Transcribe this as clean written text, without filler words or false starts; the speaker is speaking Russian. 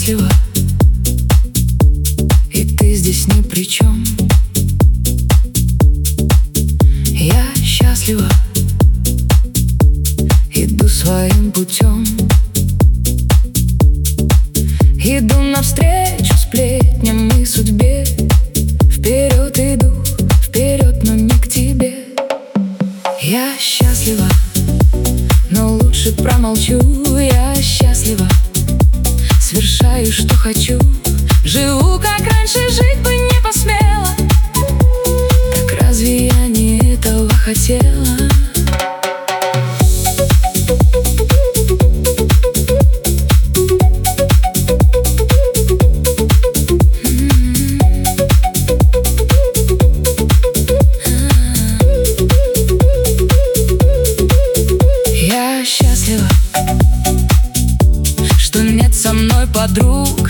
счастлива, и ты здесь ни при чем. Я счастлива, иду своим путем. Иду навстречу сплетням и судьбе. Вперед иду, вперед, но не к тебе. Я счастлива, но лучше промолчу. Я счастлива, совершаю, что хочу. Живу, как раньше, жить бы не посмела. Так разве я не этого хотела? Я счастлива, что нет со мной подруг.